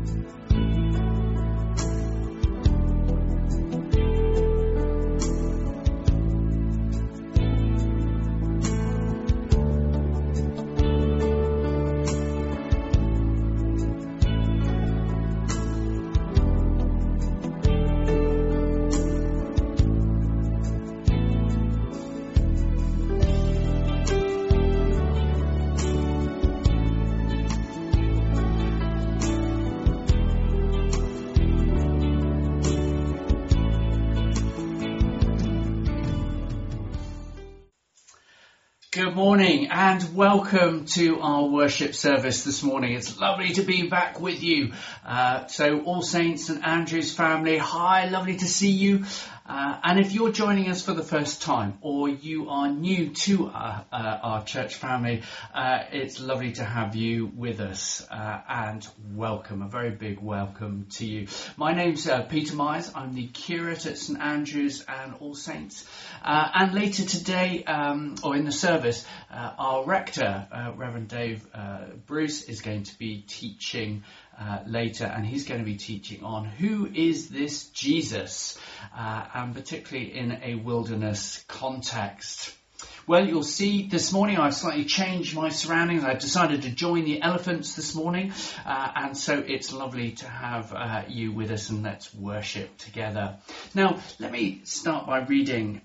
Good morning and welcome to our worship service this morning. It's lovely to be back with you. So All Saints St Andrew's family, hi, lovely to see you. And if you're joining us for the first time or you are new to our church family, it's lovely to have you with us and welcome, a very big welcome to you. My name's Peter Myers. I'm the curate at St Andrew's and All Saints. And later today, or in the service, our rector, Reverend Dave Bruce, is going to be teaching later, and he's going to be teaching on who is this Jesus, and particularly in a wilderness context. Well, you'll see this morning I've slightly changed my surroundings. I've decided to join the elephants this morning, and so it's lovely to have you with us, and let's worship together. Now, let me start by reading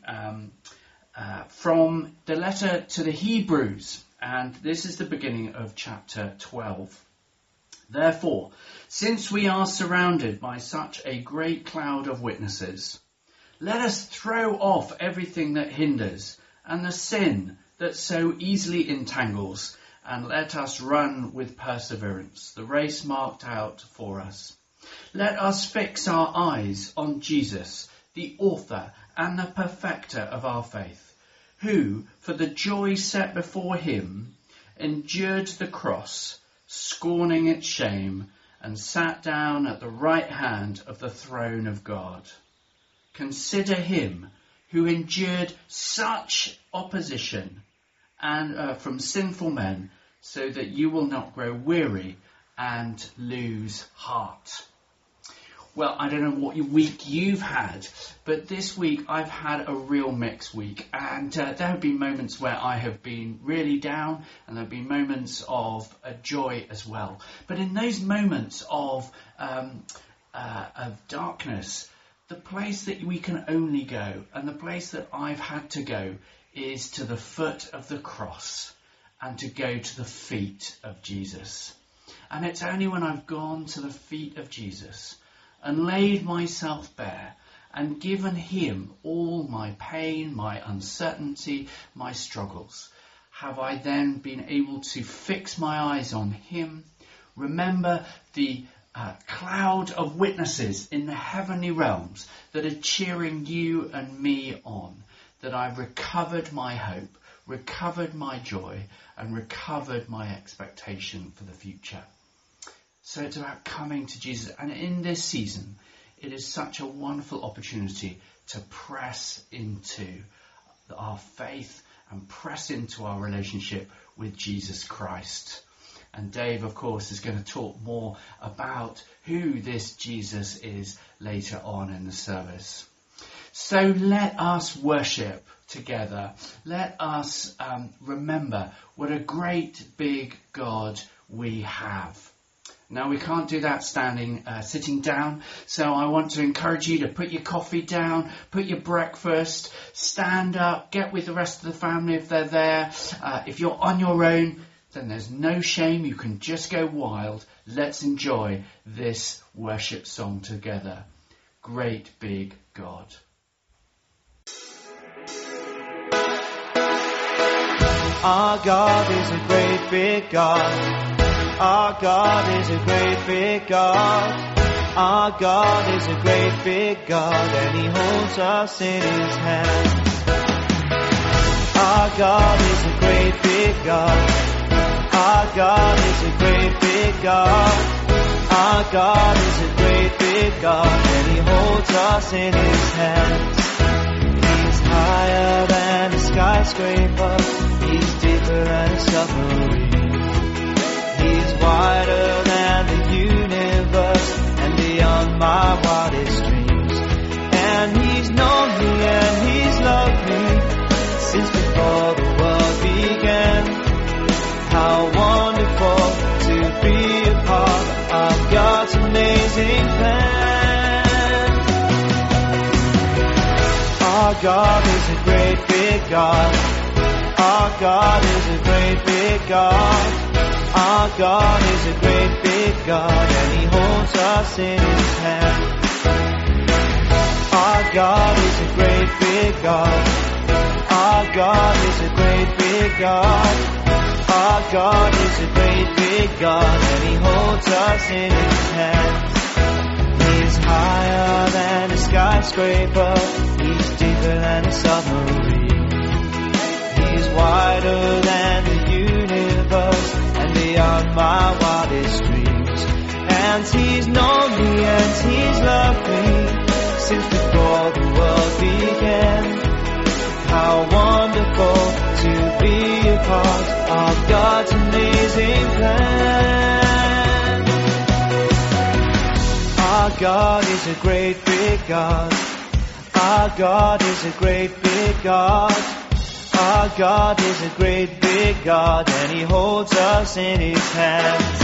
from the letter to the Hebrews, and this is the beginning of chapter 12. Therefore, since we are surrounded by such a great cloud of witnesses, let us throw off everything that hinders and the sin that so easily entangles, and let us run with perseverance the race marked out for us. Let us fix our eyes on Jesus, the author and the perfecter of our faith, who, for the joy set before him, endured the cross, scorning its shame, and sat down at the right hand of the throne of God. Consider him who endured such opposition and from sinful men, so that you will not grow weary and lose heart. Well, I don't know what week you've had, but this week I've had a real mixed week, and there have been moments where I have been really down, and there have been moments of joy as well. But in those moments of darkness, the place that we can only go, and the place that I've had to go, is to the foot of the cross and to go to the feet of Jesus. And it's only when I've gone to the feet of Jesus and laid myself bare and given him all my pain, my uncertainty, my struggles, have I then been able to fix my eyes on him, remember the cloud of witnesses in the heavenly realms that are cheering you and me on, that I've recovered my hope, recovered my joy, and recovered my expectation for the future. So it's about coming to Jesus. And in this season, it is such a wonderful opportunity to press into our faith and press into our relationship with Jesus Christ. And Dave, of course, is going to talk more about who this Jesus is later on in the service. So let us worship together. Let us remember what a great big God we have. Now, we can't do that sitting down, so I want to encourage you to put your coffee down, put your breakfast, stand up, get with the rest of the family if they're there. If you're on your own, then there's no shame, you can just go wild. Let's enjoy this worship song together. Great big God. Our God is a great big God. Our God is a great big God. Our God is a great big God, and he holds us in his hand. Our God is a great big God. Our God is a great big God. Our God is a great big God, and he holds us in his hands. He's higher than a skyscraper. He's deeper than a submarine. He's wider than the universe. my wildest dreams. And He's known me and He's loved me since before the world began. How wonderful to be a part of God's amazing plan. Our God is a great big God. Our God is a great big God. Our God is a great big God, and He holds us in His hand. Our God is a great big God. Our God is a great big God. Our God is a great big God, and He holds us in His hands. He's higher than a skyscraper. He's deeper than a submarine. He's wider than the universe and beyond my wildest dreams. And He's known me and He's loved me since before the world began. How wonderful to be a part of God's amazing plan. Our God is a great big God. Our God is a great big God. Our God is a great big God, and He holds us in His hands.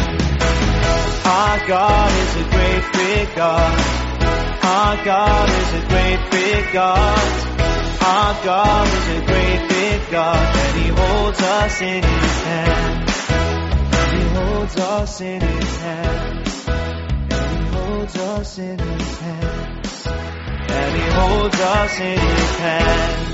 Our God is a great big God. Our God is a great big God. Our God is a great big God, and He holds us in His hands. And He holds us in His hands. And He holds us in His hands. And He holds us in His hands.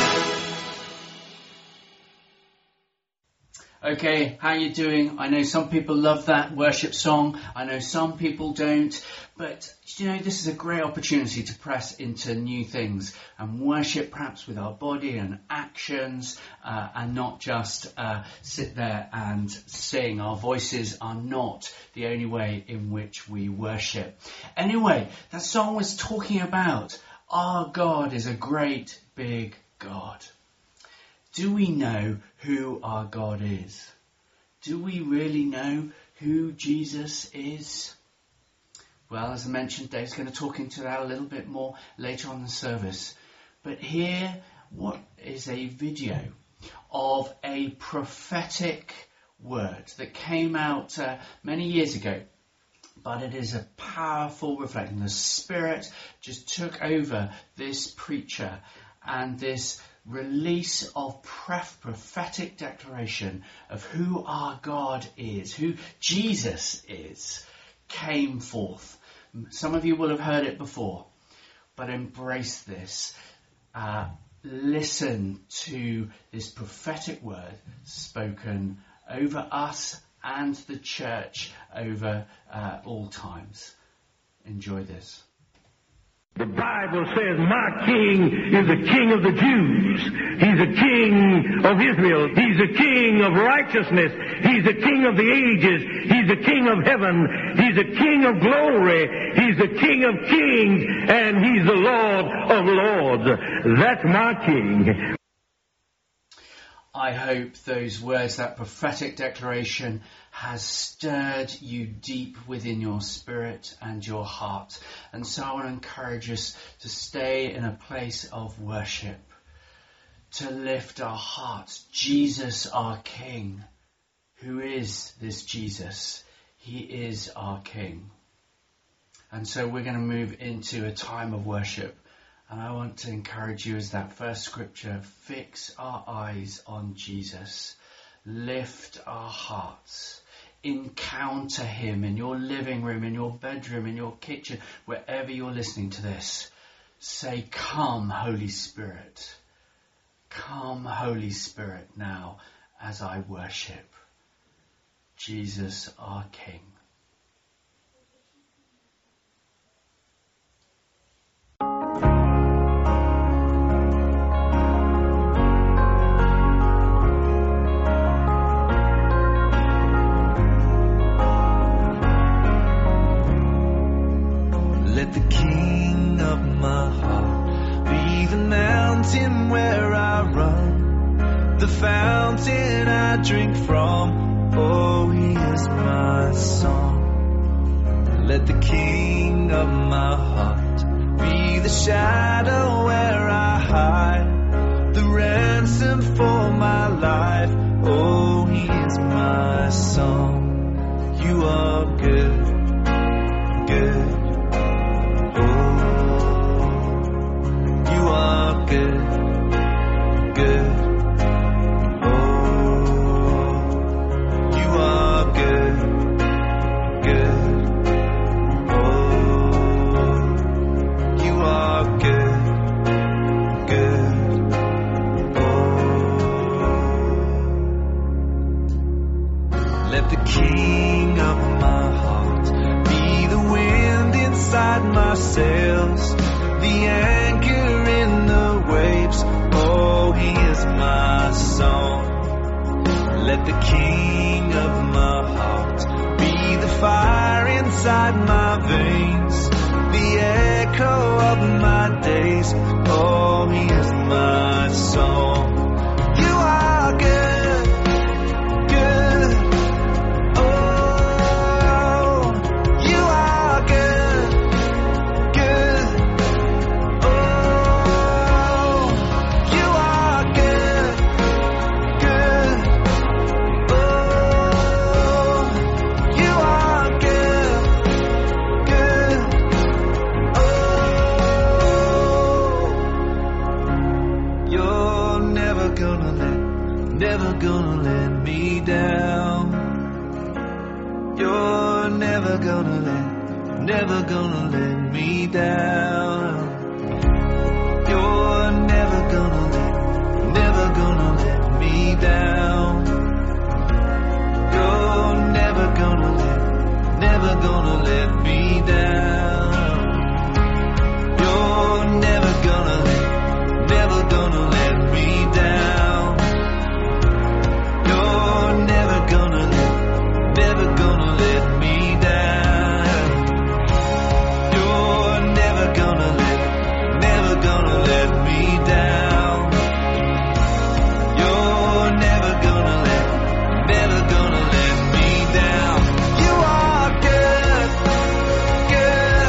Okay, how you doing? I know some people love that worship song. I know some people don't. But, you know, this is a great opportunity to press into new things and worship perhaps with our body and actions and not just sit there and sing. Our voices are not the only way in which we worship. Anyway, that song was talking about our God is a great big God. Do we know who our God is? Do we really know who Jesus is? Well, as I mentioned, Dave's going to talk into that a little bit more later on in the service. But here, what is a video of a prophetic word that came out many years ago. But it is a powerful reflection. The Spirit just took over this preacher, and this release of prophetic declaration of who our God is, who Jesus is, came forth. Some of you will have heard it before, but embrace this. Listen to this prophetic word spoken over us and the church over all times. Enjoy this. The Bible says, my king is the king of the Jews. He's a king of Israel. He's a king of righteousness. He's a king of the ages. He's a king of heaven. He's a king of glory. He's the king of kings. And he's the Lord of lords. That's my king. I hope those words, that prophetic declaration, has stirred you deep within your spirit and your heart. And so I want to encourage us to stay in a place of worship, to lift our hearts. Jesus, our King. Who is this Jesus? He is our King. And so we're going to move into a time of worship. And I want to encourage you, as that first scripture, fix our eyes on Jesus. Lift our hearts. Encounter him in your living room, in your bedroom, in your kitchen, wherever you're listening to this. Say, come, Holy Spirit. Come, Holy Spirit, now as I worship Jesus, our King. Let the King of my heart be the mountain where I run, the fountain I drink from. Oh, he is my song. Let the King of my heart, be the shadow where I hide, the ransom for my life. Oh, he is my song. You are good, good. Oh, you are good, good. King of my heart, be the wind inside my sails, the anchor in the waves. Oh, he is my song. Let the King of my heart be the fire inside my veins, the echo of my days. Oh, he is my song. You are good, good. Never gonna let me down. You're never gonna let me down. You're never gonna let me down. You're never gonna let me down. You're never gonna let me down. Never gonna let me down. You're never gonna let me down. You're never gonna let me down. You are good, good.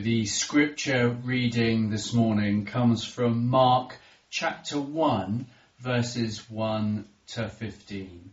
the scripture reading this morning comes from Mark chapter 1, verses 1 to 15.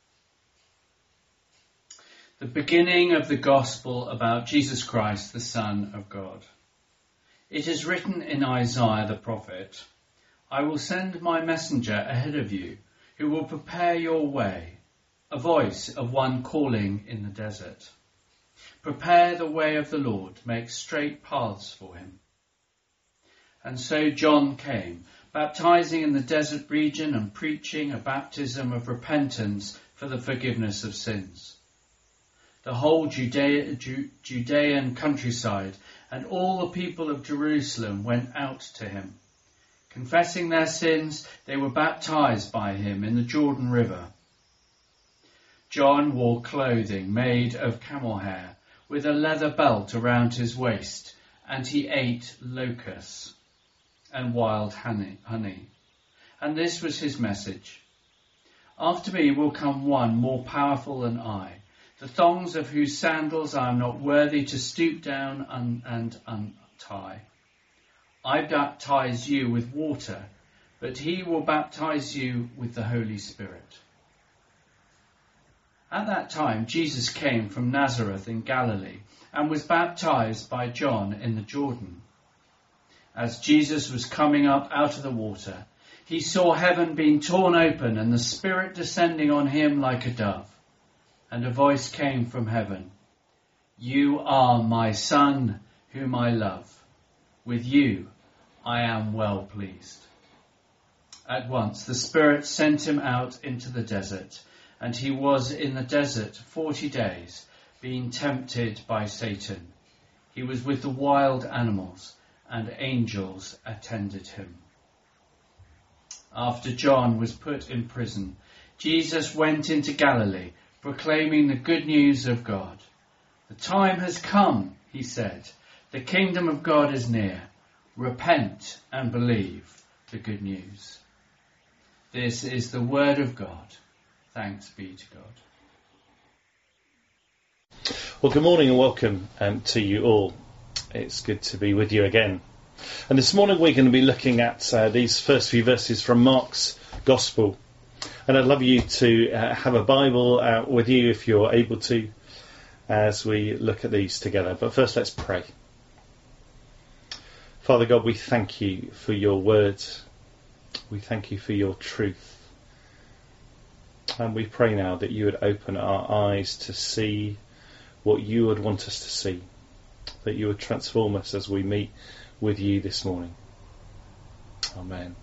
The beginning of the gospel about Jesus Christ, the Son of God. It is written in Isaiah the prophet, "I will send my messenger ahead of you, who will prepare your way, a voice of one calling in the desert. Prepare the way of the Lord, make straight paths for him." And so John came, baptizing in the desert region and preaching a baptism of repentance for the forgiveness of sins. The whole Judean countryside and all the people of Jerusalem went out to him. Confessing their sins, they were baptized by him in the Jordan River. John wore clothing made of camel hair, with a leather belt around his waist, and he ate locusts and wild honey. And this was his message: "After me will come one more powerful than I, the thongs of whose sandals I am not worthy to stoop down and untie. I baptize you with water, but he will baptize you with the Holy Spirit." At that time, Jesus came from Nazareth in Galilee and was baptized by John in the Jordan. As Jesus was coming up out of the water, he saw heaven being torn open and the Spirit descending on him like a dove. And a voice came from heaven, "You are my Son, whom I love. With you I am well pleased." At once the Spirit sent him out into the desert, and he was in the desert 40 days, being tempted by Satan. He was with the wild animals, and angels attended him. After John was put in prison, Jesus went into Galilee, proclaiming the good news of God. "The time has come," he said. "The kingdom of God is near. Repent and believe the good news." This is the word of God. Thanks be to God. Well, good morning and welcome to you all. It's good to be with you again. And this morning we're going to be looking at these first few verses from Mark's Gospel. And I'd love you to have a Bible out with you if you're able to, as we look at these together. But first, let's pray. Father God, we thank you for your word. We thank you for your truth. And we pray now that you would open our eyes to see what you would want us to see. That you would transform us as we meet with you this morning. Amen.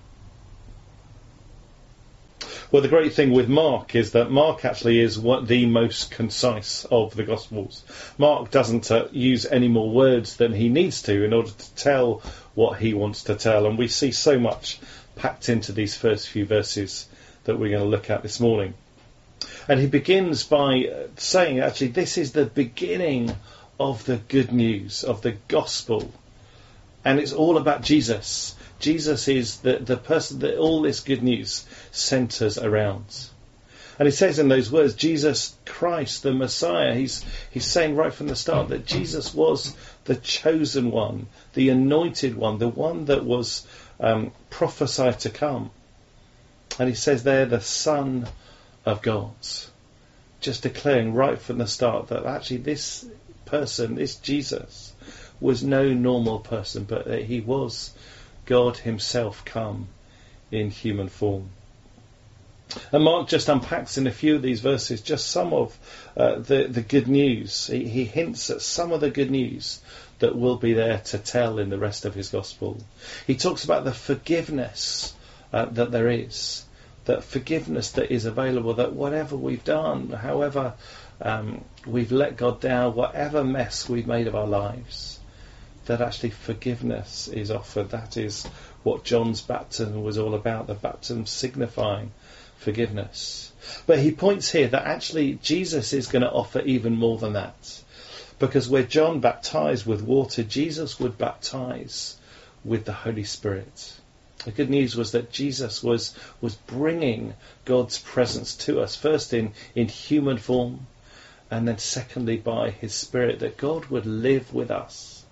Well, the great thing with Mark is that Mark actually is the most concise of the Gospels. Mark doesn't use any more words than he needs to in order to tell what he wants to tell. And we see so much packed into these first few verses that we're going to look at this morning. And he begins by saying, actually, this is the beginning of the good news, of the gospel. And it's all about Jesus. Jesus is the person that all this good news centres around. And he says in those words, Jesus Christ, the Messiah, he's saying right from the start that Jesus was the chosen one, the anointed one, the one that was prophesied to come. And he says there, the Son of God. Just declaring right from the start that actually this person, this Jesus, was no normal person, but that he was God himself come in human form. And Mark just unpacks in a few of these verses just some of the good news. He hints at some of the good news that will be there to tell in the rest of his gospel. He talks about the forgiveness that there is, that forgiveness that is available, that whatever we've done, however we've let God down, whatever mess we've made of our lives, that actually forgiveness is offered. That is what John's baptism was all about, the baptism signifying forgiveness. But he points here that actually Jesus is going to offer even more than that. Because where John baptized with water, Jesus would baptize with the Holy Spirit. The good news was that Jesus was bringing God's presence to us, first in human form, and then secondly by his Spirit, that God would live with us,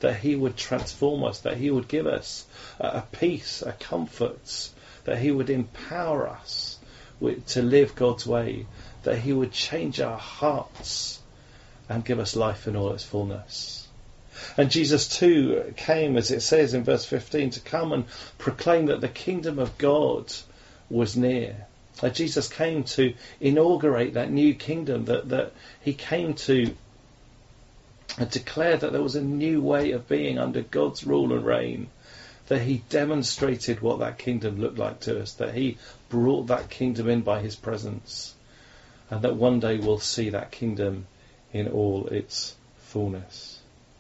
that he would transform us, that he would give us a peace, a comfort, that he would empower us to live God's way, that he would change our hearts and give us life in all its fullness. And Jesus too came, as it says in verse 15, to come and proclaim that the kingdom of God was near. Jesus came to inaugurate that new kingdom, that he came to declare that there was a new way of being under God's rule and reign, that he demonstrated what that kingdom looked like to us, that he brought that kingdom in by his presence, and that one day we'll see that kingdom in all its fullness.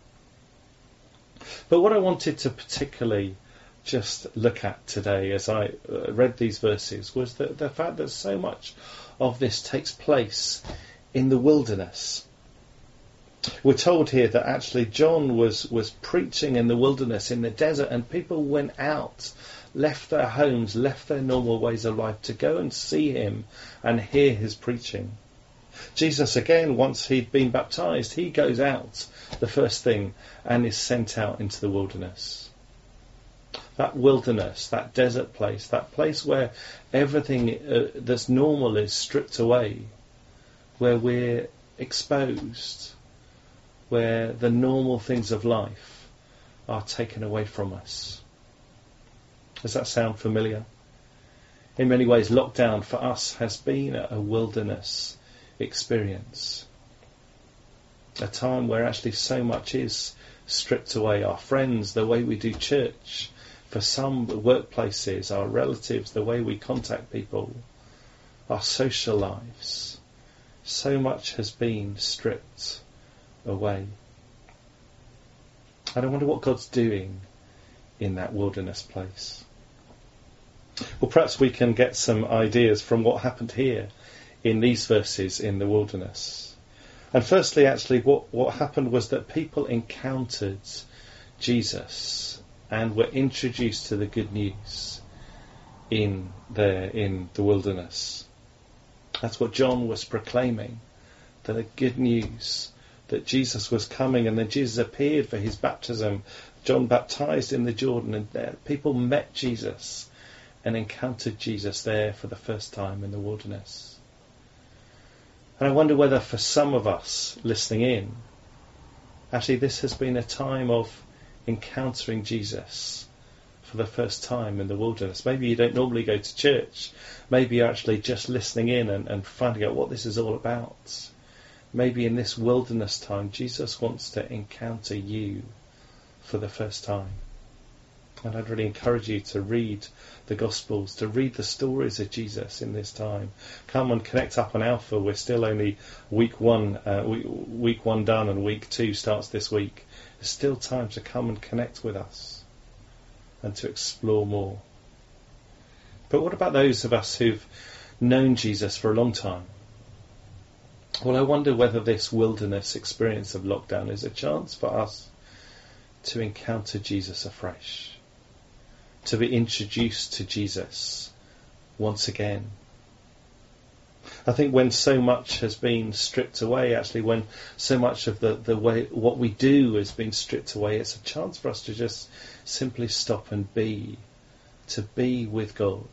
But what I wanted to particularly just look at today as I read these verses was the fact that so much of this takes place in the wilderness. We're told here that actually John was preaching in the wilderness, in the desert, and people went out, left their homes, left their normal ways of life to go and see him and hear his preaching. Jesus, again, once he'd been baptized, he goes out the first thing and is sent out into the wilderness. That wilderness, that desert place, that place where everything that's normal is stripped away, where we're exposed, where the normal things of life are taken away from us. Does that sound familiar? In many ways, lockdown for us has been a wilderness experience. A time where actually so much is stripped away. Our friends, the way we do church, for some workplaces, our relatives, the way we contact people, our social lives. So much has been stripped away. And I wonder what God's doing in that wilderness place. Well, perhaps we can get some ideas from what happened here in these verses in the wilderness. And firstly, actually, what happened was that people encountered Jesus and were introduced to the good news in the wilderness. That's what John was proclaiming, the good news that Jesus was coming, and then Jesus appeared for his baptism. John baptized in the Jordan, and people met Jesus and encountered Jesus there for the first time in the wilderness. And I wonder whether for some of us listening in, actually this has been a time of encountering Jesus for the first time in the wilderness. Maybe you don't normally go to church. Maybe you're actually just listening in and finding out what this is all about. Maybe in this wilderness time, Jesus wants to encounter you for the first time. And I'd really encourage you to read the Gospels, to read the stories of Jesus in this time. Come and connect up on Alpha. We're still only week one done, and week 2 starts this week. There's still time to come and connect with us and to explore more. But what about those of us who've known Jesus for a long time? Well, I wonder whether this wilderness experience of lockdown is a chance for us to encounter Jesus afresh, to be introduced to Jesus once again. I think when so much has been stripped away, actually when so much of the way what we do has been stripped away, it's a chance for us to just simply stop and to be with God,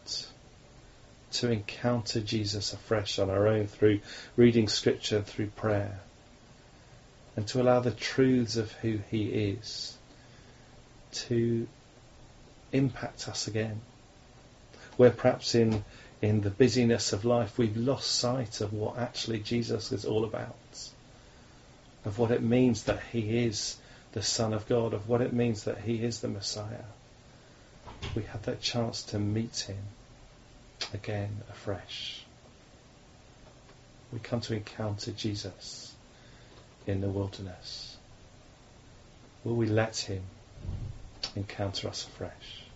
to encounter Jesus afresh on our own through reading scripture, through prayer, and to allow the truths of who he is to impact us again. Where perhaps in the busyness of life we've lost sight of what actually Jesus is all about, of what it means that he is the Son of God, of what it means that he is the Messiah. We have that chance to meet him again afresh. We come to encounter Jesus in the wilderness. Will we let him encounter us afresh?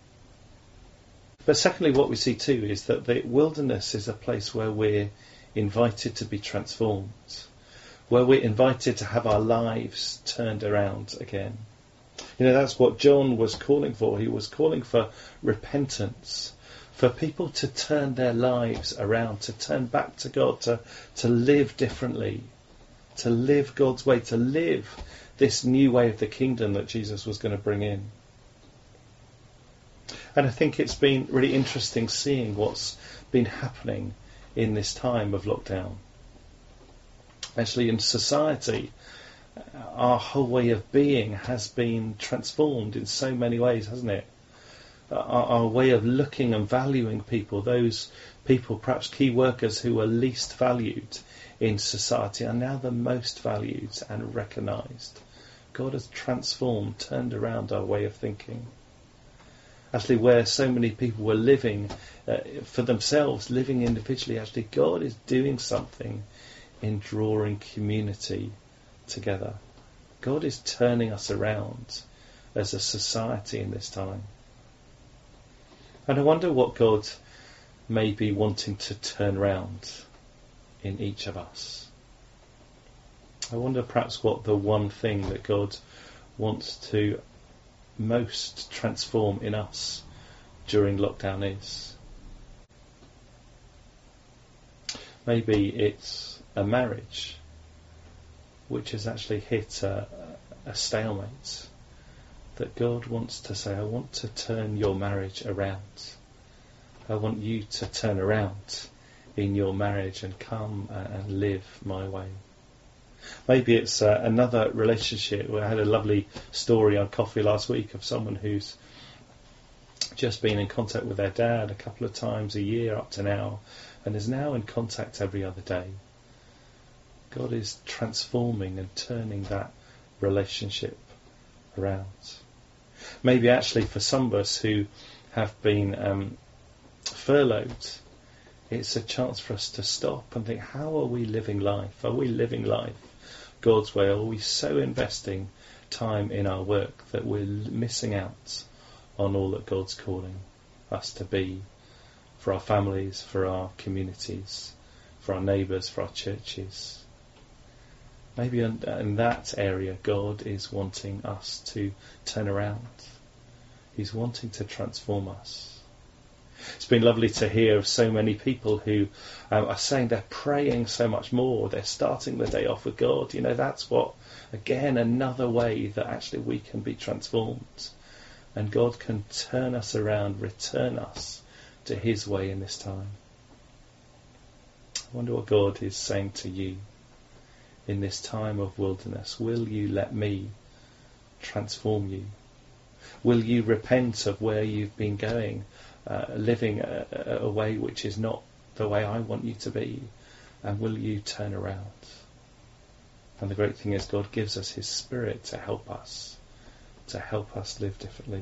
But secondly, what we see too is that the wilderness is a place where we're invited to be transformed, where we're invited to have our lives turned around again. You know, that's what John was calling for. He was calling for repentance, for people to turn their lives around, to turn back to God, to live differently, to live God's way, to live this new way of the kingdom that Jesus was going to bring in. And I think it's been really interesting seeing what's been happening in this time of lockdown. Actually, in society, our whole way of being has been transformed in so many ways, hasn't it? Our way of looking and valuing people, those people, perhaps key workers who were least valued in society, are now the most valued and recognised. God has transformed, turned around our way of thinking. Actually, where so many people were living for themselves, living individually, actually God is doing something in drawing community together. God is turning us around as a society in this time. And I wonder what God may be wanting to turn around in each of us. I wonder perhaps what the one thing that God wants to most transform in us during lockdown is. Maybe it's a marriage which has actually hit a stalemate, that God wants to say, I want to turn your marriage around. I want you to turn around in your marriage and come and live my way. Maybe it's another relationship. I had a lovely story on coffee last week of someone who's just been in contact with their dad a couple of times a year up to now, and is now in contact every other day. God is transforming and turning that relationship around. Maybe actually for some of us who have been furloughed, it's a chance for us to stop and think, how are we living life? Are we living life God's way? Are we so investing time in our work that we're missing out on all that God's calling us to be for our families, for our communities, for our neighbours, for our churches? Maybe in that area God is wanting us to turn around. He's wanting to transform us. It's been lovely to hear of so many people who are saying they're praying so much more. They're starting the day off with God. You know, that's what, again, another way that actually we can be transformed. And God can turn us around, return us to his way in this time. I wonder what God is saying to you in this time of wilderness. Will you let me transform you? Will you repent of where you've been going, living a way which is not the way I want you to be? And will you turn around? And the great thing is God gives us his Spirit to help us live differently.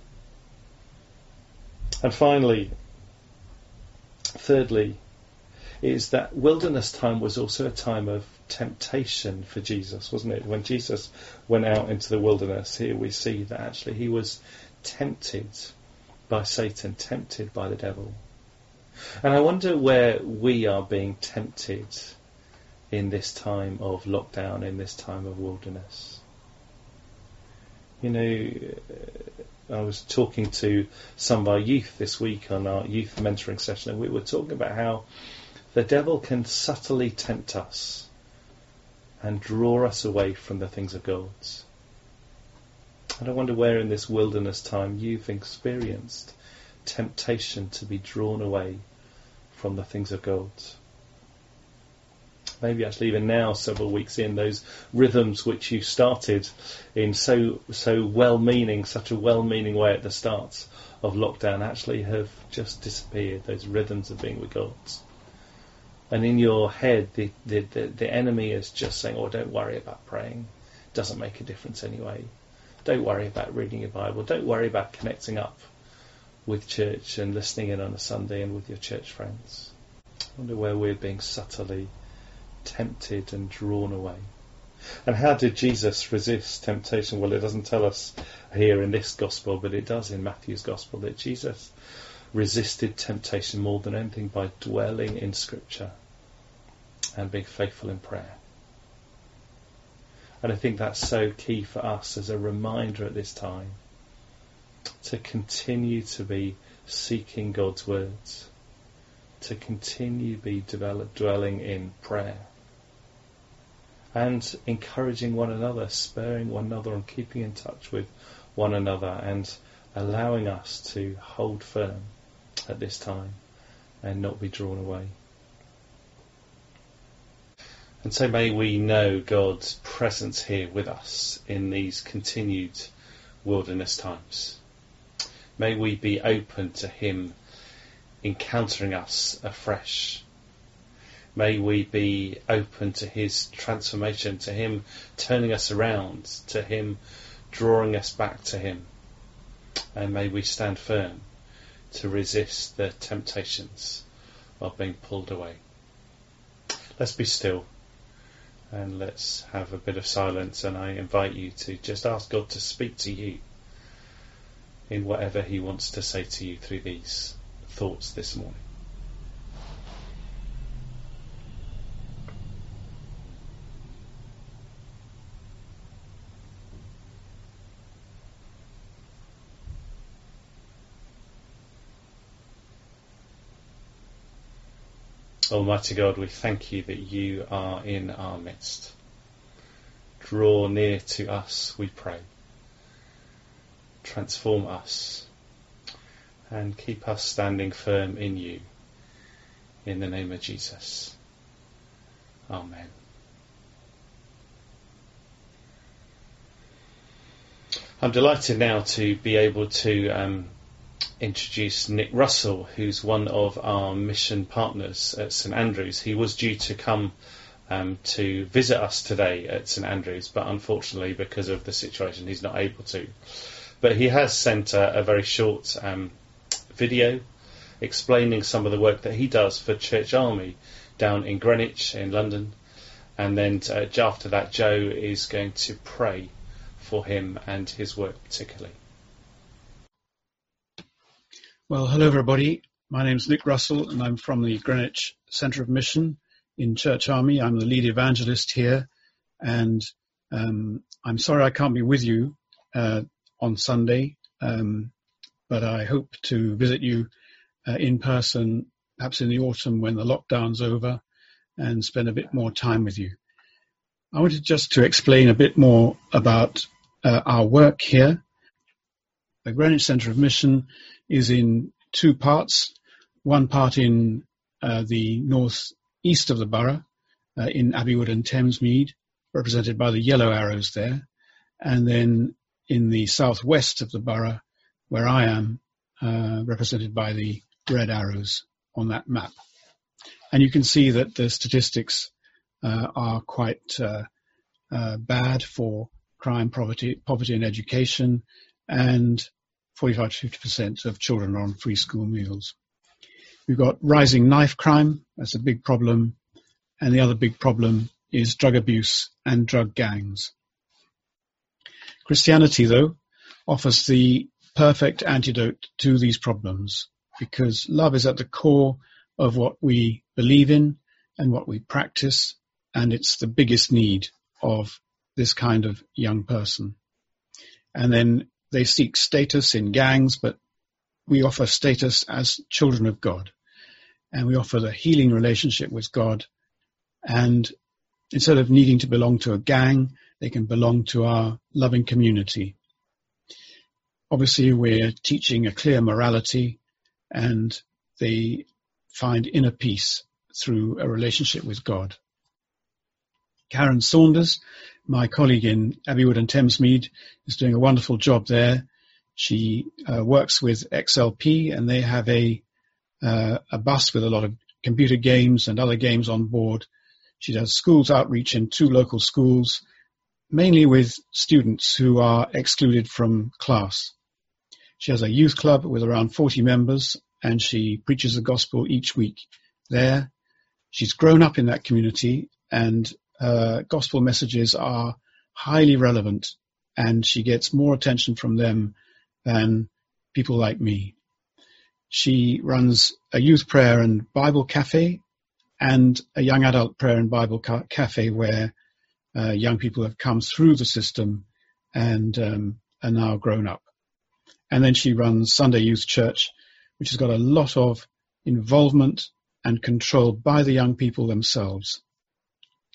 And finally, thirdly, is that wilderness time was also a time of temptation for Jesus, wasn't it? When Jesus went out into the wilderness, here we see that actually he was tempted by Satan, tempted by the devil. And I wonder where we are being tempted in this time of lockdown, in this time of wilderness. You know, I was talking to some of our youth this week on our youth mentoring session, and we were talking about how the devil can subtly tempt us and draw us away from the things of God. And I wonder where in this wilderness time you've experienced temptation to be drawn away from the things of God. Maybe actually even now, several weeks in, those rhythms which you started in so well-meaning, such a well-meaning way at the start of lockdown actually have just disappeared, those rhythms of being with God. And in your head, the enemy is just saying, oh, don't worry about praying. It doesn't make a difference anyway. Don't worry about reading your Bible. Don't worry about connecting up with church and listening in on a Sunday and with your church friends. I wonder where we're being subtly tempted and drawn away. And how did Jesus resist temptation? Well, it doesn't tell us here in this gospel, but it does in Matthew's gospel, that Jesus resisted temptation more than anything by dwelling in Scripture and being faithful in prayer. And I think that's so key for us as a reminder at this time to continue to be seeking God's words, to continue to be dwelling in prayer, and encouraging one another, spurring one another and keeping in touch with one another, and allowing us to hold firm at this time and not be drawn away. And so may we know God's presence here with us in these continued wilderness times. May we be open to him encountering us afresh. May we be open to his transformation, to him turning us around, to him drawing us back to him. And may we stand firm to resist the temptations of being pulled away. Let's be still and let's have a bit of silence, and I invite you to just ask God to speak to you in whatever he wants to say to you through these thoughts this morning. Almighty God, we thank you that you are in our midst. Draw near to us, we pray. Transform us and keep us standing firm in you. In the name of Jesus. Amen. I'm delighted now to be able to introduce Nick Russell, who's one of our mission partners at St Andrews. He was due to come to visit us today at St Andrews, but unfortunately because of the situation he's not able to. But he has sent a very short video explaining some of the work that he does for Church Army down in Greenwich in London, and then after that Joe is going to pray for him and his work particularly. Well, hello everybody. My name's Nick Russell and I'm from the Greenwich Centre of Mission in Church Army. I'm the lead evangelist here, and I'm sorry I can't be with you on Sunday, but I hope to visit you in person, perhaps in the autumn when the lockdown's over, and spend a bit more time with you. I wanted just to explain a bit more about our work here. The Greenwich Centre of Mission is in two parts. One part in the north east of the borough, in Abbeywood and Thamesmead, represented by the yellow arrows there, and then in the southwest of the borough, where I am, represented by the red arrows on that map. And you can see that the statistics are quite bad for crime, poverty and education, and 45 to 50% of children are on free school meals. We've got rising knife crime, that's a big problem, and the other big problem is drug abuse and drug gangs. Christianity, though, offers the perfect antidote to these problems, because love is at the core of what we believe in and what we practice, and it's the biggest need of this kind of young person. And then they seek status in gangs, but we offer status as children of God, and we offer the healing relationship with God. And instead of needing to belong to a gang, they can belong to our loving community. Obviously, we're teaching a clear morality, and they find inner peace through a relationship with God. Karen Saunders, my colleague in Abbeywood and Thamesmead, is doing a wonderful job there. She works with XLP, and they have a bus with a lot of computer games and other games on board. She does schools outreach in 2 local schools, mainly with students who are excluded from class. She has a youth club with around 40 members, and she preaches the gospel each week there. She's grown up in that community, and gospel messages are highly relevant, and she gets more attention from them than people like me. She runs a youth prayer and Bible cafe and a young adult prayer and Bible cafe where young people have come through the system and are now grown up. And then she runs Sunday Youth Church, which has got a lot of involvement and control by the young people themselves.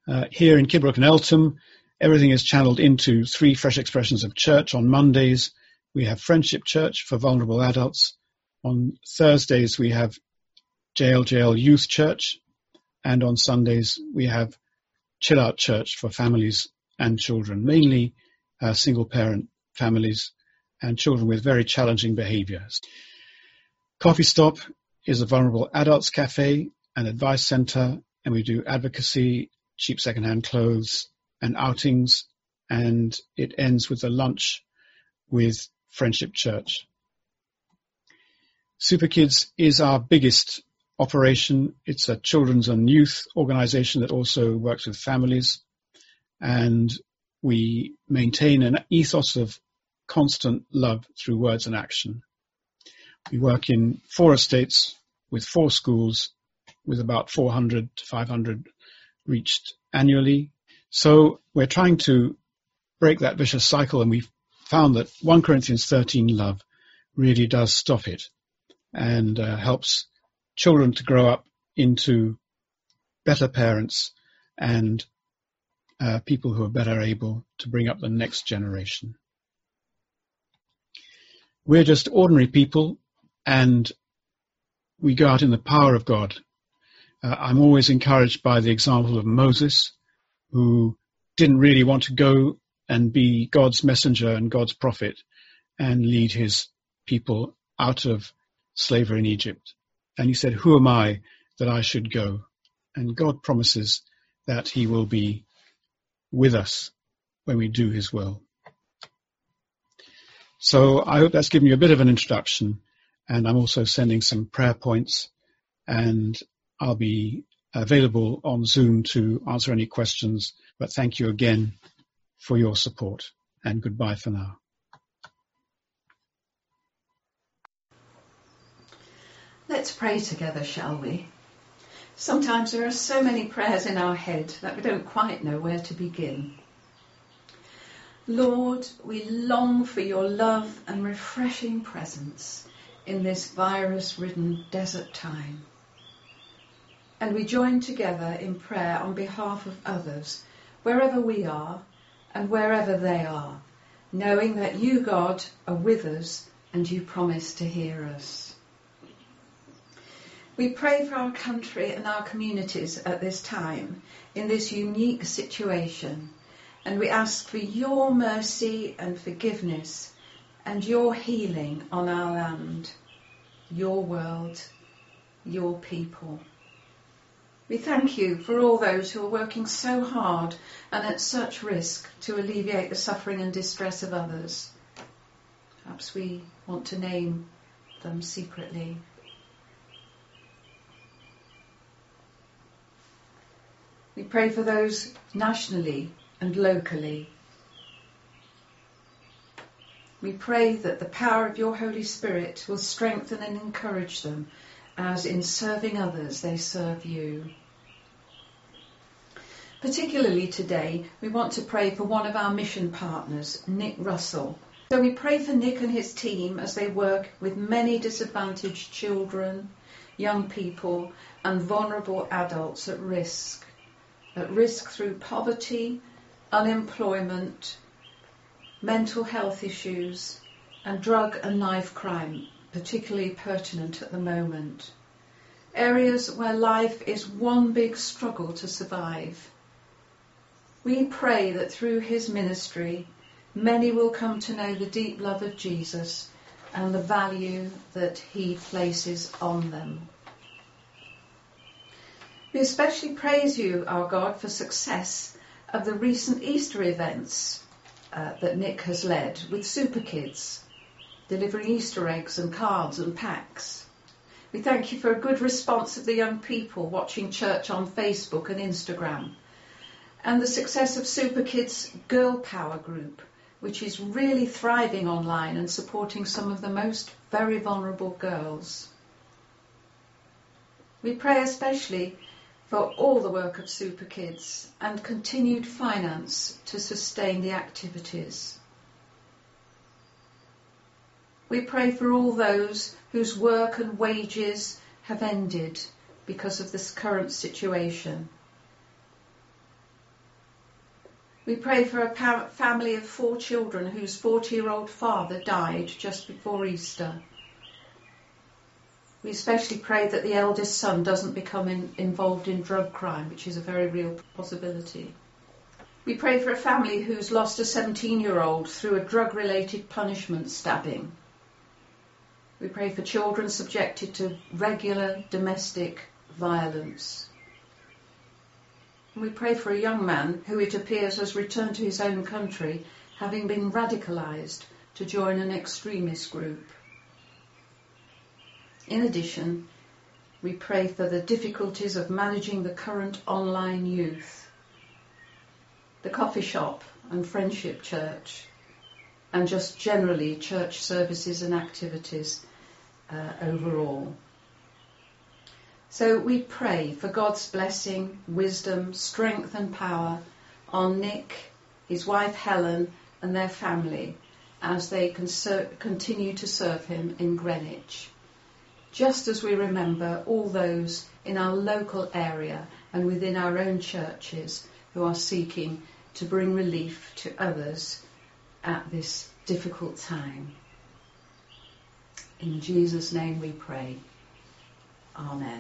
Here in Kidbrooke and Eltham, everything is channeled into 3 fresh expressions of church. On Mondays, we have Friendship Church for vulnerable adults. On Thursdays, we have JLJL Youth Church. And on Sundays, we have Chill Out Church for families and children, mainly single-parent families and children with very challenging behaviours. Coffee Stop is a vulnerable adults cafe and advice centre, and we do advocacy, cheap second-hand clothes and outings, and it ends with a lunch with Friendship Church. Super Kids is our biggest operation. It's a children's and youth organisation that also works with families, and we maintain an ethos of constant love through words and action. We work in 4 estates with 4 schools with about 400 to 500 reached annually. So we're trying to break that vicious cycle, and we've found that 1 Corinthians 13 love really does stop it and helps children to grow up into better parents and people who are better able to bring up the next generation. We're just ordinary people, and we go out in the power of God. I'm always encouraged by the example of Moses, who didn't really want to go and be God's messenger and God's prophet and lead his people out of slavery in Egypt. And he said, "Who am I that I should go?" And God promises that he will be with us when we do his will. So I hope that's given you a bit of an introduction, and I'm also sending some prayer points, and I'll be available on Zoom to answer any questions. But thank you again for your support, and goodbye for now. Let's pray together, shall we? Sometimes there are so many prayers in our head that we don't quite know where to begin. Lord, we long for your love and refreshing presence in this virus-ridden desert time. And we join together in prayer on behalf of others, wherever we are and wherever they are, knowing that you, God, are with us and you promise to hear us. We pray for our country and our communities at this time, in this unique situation, and we ask for your mercy and forgiveness and your healing on our land, your world, your people. We thank you for all those who are working so hard and at such risk to alleviate the suffering and distress of others. Perhaps we want to name them secretly. We pray for those nationally and locally. We pray that the power of your Holy Spirit will strengthen and encourage them as in serving others they serve you. Particularly today, we want to pray for one of our mission partners, Nick Russell. So we pray for Nick and his team as they work with many disadvantaged children, young people and vulnerable adults at risk through poverty, unemployment, mental health issues and drug and knife crime, particularly pertinent at the moment. Areas where life is one big struggle to survive. We pray that through his ministry, many will come to know the deep love of Jesus and the value that he places on them. We especially praise you, our God, for success of the recent Easter events that Nick has led with Super Kids, delivering Easter eggs and cards and packs. We thank you for a good response of the young people watching church on Facebook and Instagram, and the success of Super Kids Girl Power Group, which is really thriving online and supporting some of the most very vulnerable girls. We pray especially for all the work of Super Kids and continued finance to sustain the activities. We pray for all those whose work and wages have ended because of this current situation. We pray for a family of 4 children whose 40-year-old father died just before Easter. We especially pray that the eldest son doesn't become involved in drug crime, which is a very real possibility. We pray for a family who's lost a 17-year-old through a drug-related punishment stabbing. We pray for children subjected to regular domestic violence. And we pray for a young man who it appears has returned to his own country, having been radicalised to join an extremist group. In addition, we pray for the difficulties of managing the current online youth, the coffee shop and friendship church, and just generally church services and activities overall. So we pray for God's blessing, wisdom, strength and power on Nick, his wife Helen and their family as they continue to serve him in Greenwich. Just as we remember all those in our local area and within our own churches who are seeking to bring relief to others at this difficult time. In Jesus' name we pray. Amen.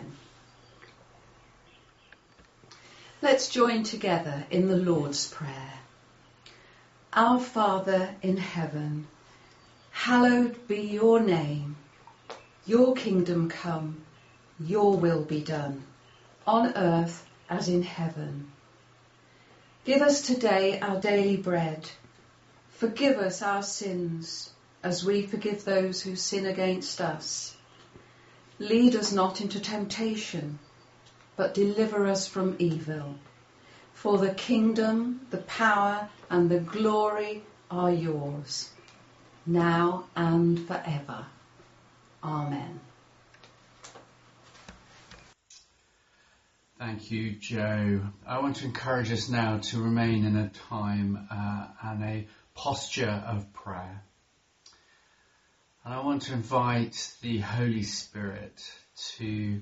Let's join together in the Lord's Prayer. Our Father in heaven, hallowed be your name. Your kingdom come, your will be done, on earth as in heaven. Give us today our daily bread. Forgive us our sins, as we forgive those who sin against us. Lead us not into temptation, but deliver us from evil. For the kingdom, the power, and the glory are yours, now and forever. Amen. Thank you, Joe. I want to encourage us now to remain in a time and a posture of prayer. And I want to invite the Holy Spirit to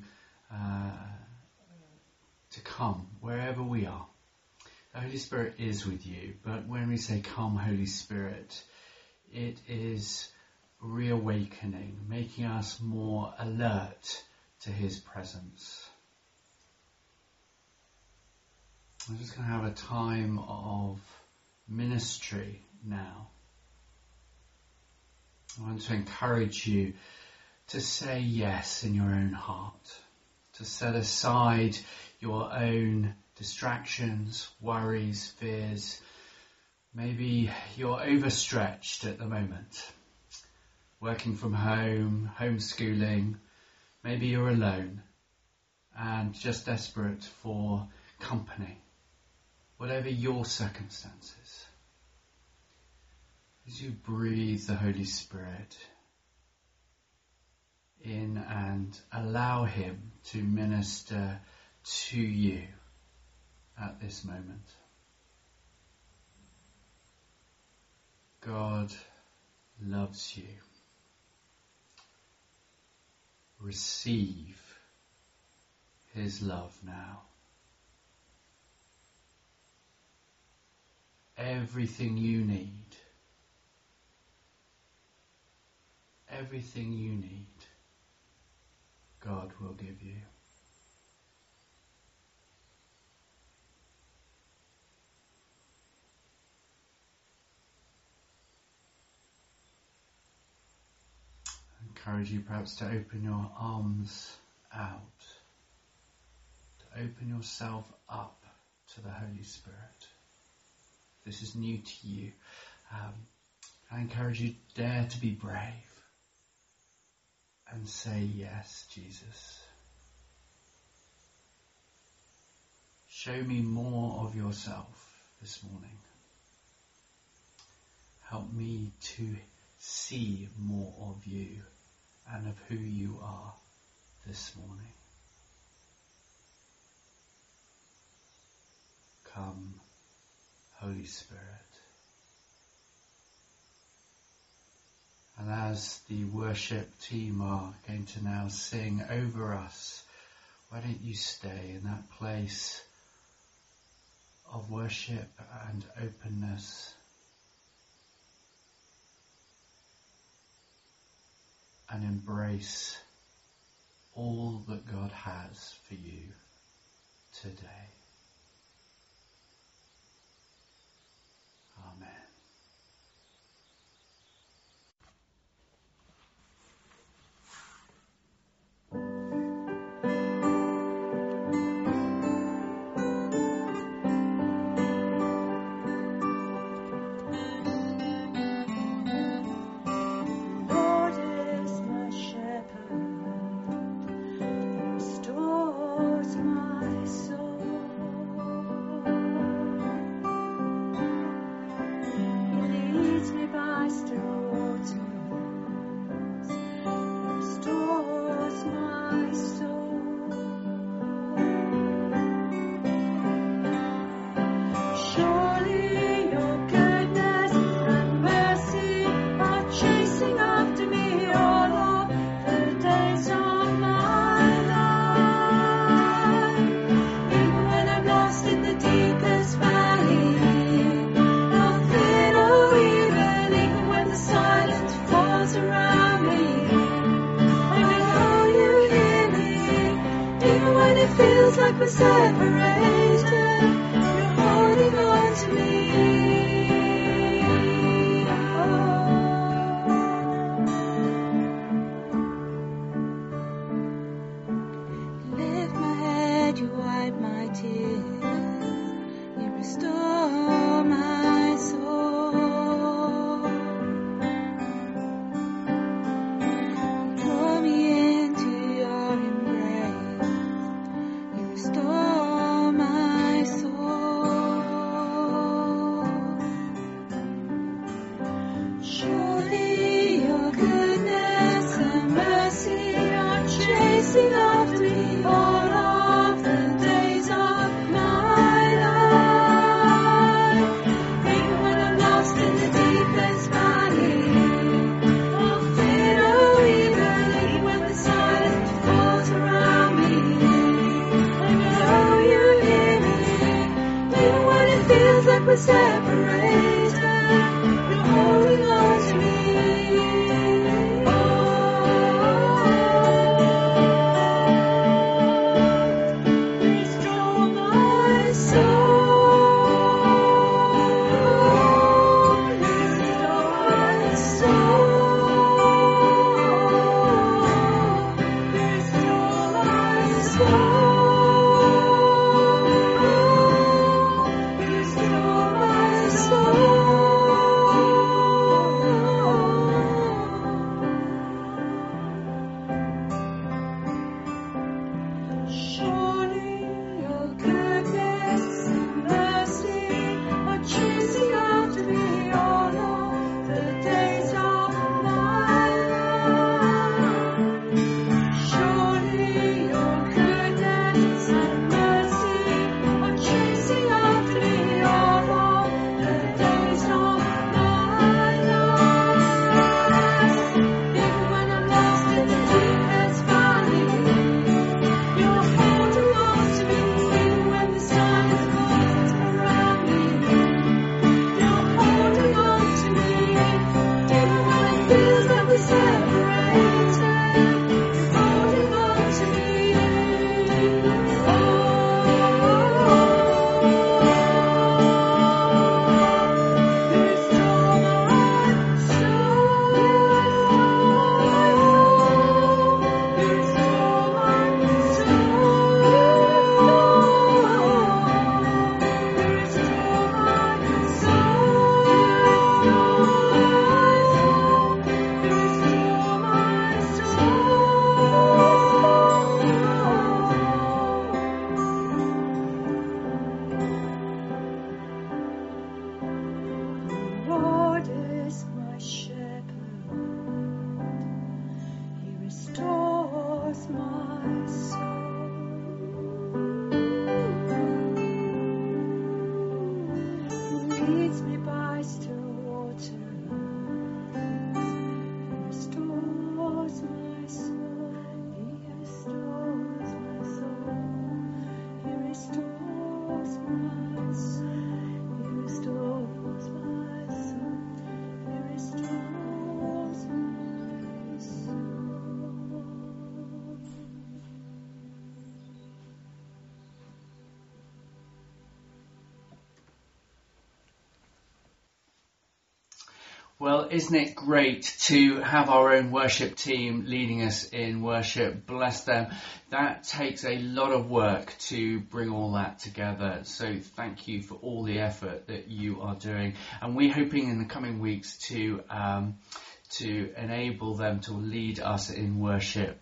come wherever we are. The Holy Spirit is with you, but when we say come, Holy Spirit, it is reawakening, making us more alert to his presence. I'm just going to have a time of ministry now. I want to encourage you to say yes in your own heart, to set aside your own distractions, worries, fears. Maybe you're overstretched at the moment, working from home, homeschooling. Maybe you're alone and just desperate for company. Whatever your circumstances, as you breathe the Holy Spirit in and allow him to minister to you at this moment. God loves you. Receive his love now. Everything you need, God will give you. I encourage you perhaps to open your arms out, to open yourself up to the Holy Spirit. This is new to you. I encourage you, dare to be brave and say yes, Jesus. Show me more of yourself this morning. Help me to see more of you and of who you are this morning. Come, Holy Spirit. And as the worship team are going to now sing over us, why don't you stay in that place of worship and openness. And embrace all that God has for you today. Amen. Restores my soul. Well, isn't it great to have our own worship team leading us in worship? Bless them. That takes a lot of work to bring all that together. So thank you for all the effort that you are doing. And we're hoping in the coming weeks to enable them to lead us in worship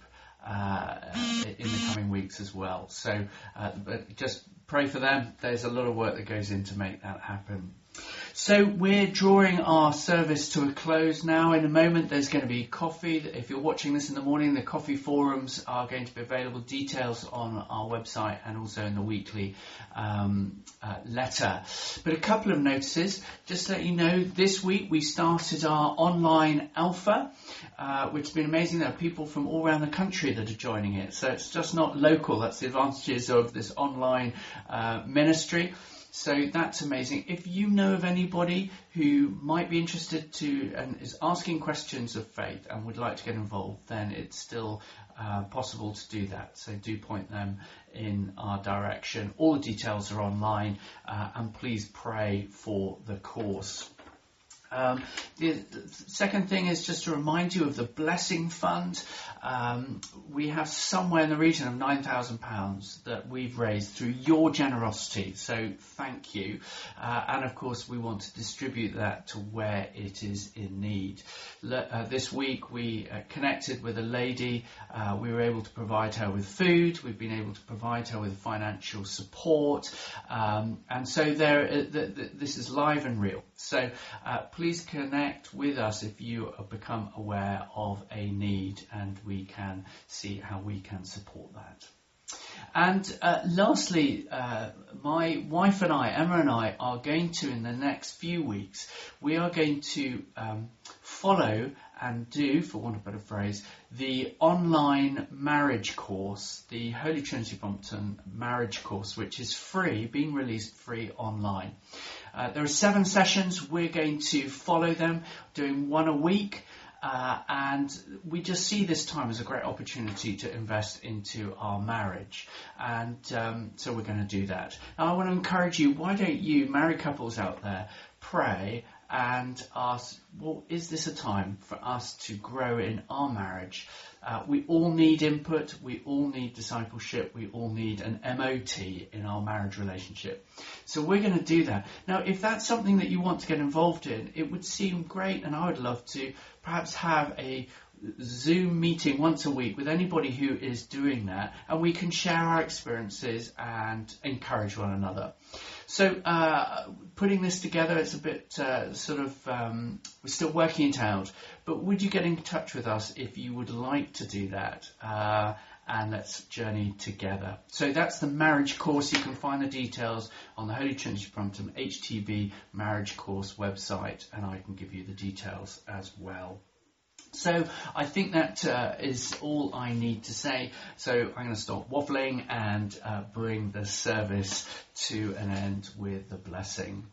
in the coming weeks as well. So but just pray for them. There's a lot of work that goes in to make that happen. So we're drawing our service to a close now. In a moment there's going to be coffee. If you're watching this in the morning, the coffee forums are going to be available. Details on our website and also in the weekly letter. But a couple of notices. Just to let you know, this week we started our online alpha, which has been amazing. There are people from all around the country that are joining it. So it's just not local. That's the advantages of this online ministry. So that's amazing. If you know of anybody who might be interested and is asking questions of faith and would like to get involved, then it's still possible to do that. So do point them in our direction. All the details are online, and please pray for the course. The second thing is just to remind you of the Blessing Fund. We have somewhere in the region of £9,000 that we've raised through your generosity. So thank you. And of course, we want to distribute that to where it is in need. This week, we connected with a lady. We were able to provide her with food. We've been able to provide her with financial support. And so this is live and real. So please connect with us if you become aware of a need, and we can see how we can support that. And lastly, my wife and I, Emma and I, are going to, in the next few weeks, we are going to follow and do, for want of a better phrase, the online marriage course, the Holy Trinity Brompton marriage course, which is free, being released free online. There are 7 sessions. We're going to follow them, doing one a week. And we just see this time as a great opportunity to invest into our marriage. And so we're going to do that. Now, I want to encourage you, why don't you, married couples out there, pray and ask, well, is this a time for us to grow in our marriage? We all need input, we all need discipleship, we all need an MOT in our marriage relationship. So we're going to do that. Now, if that's something that you want to get involved in, it would seem great, and I would love to perhaps have a Zoom meeting once a week with anybody who is doing that, and we can share our experiences and encourage one another. So putting this together, it's a bit we're still working it out, but would you get in touch with us if you would like to do that? And let's journey together. So that's the marriage course. You can find the details on the Holy Trinity Brompton HTB marriage course website, and I can give you the details as well. So I think that is all I need to say. So I'm going to stop waffling and bring the service to an end with the blessing.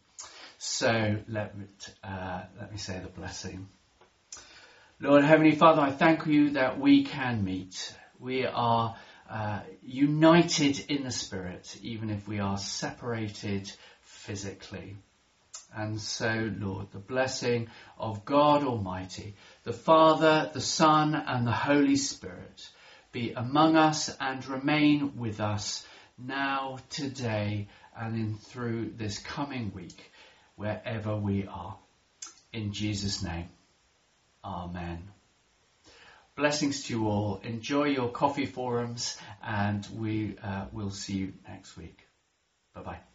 So let me say the blessing. Lord Heavenly Father, I thank you that we can meet. We are united in the Spirit, even if we are separated physically. And so, Lord, the blessing of God Almighty, the Father, the Son, and the Holy Spirit be among us and remain with us now, today, and through this coming week, wherever we are. In Jesus' name, Amen. Blessings to you all. Enjoy your coffee forums, and we will see you next week. Bye-bye.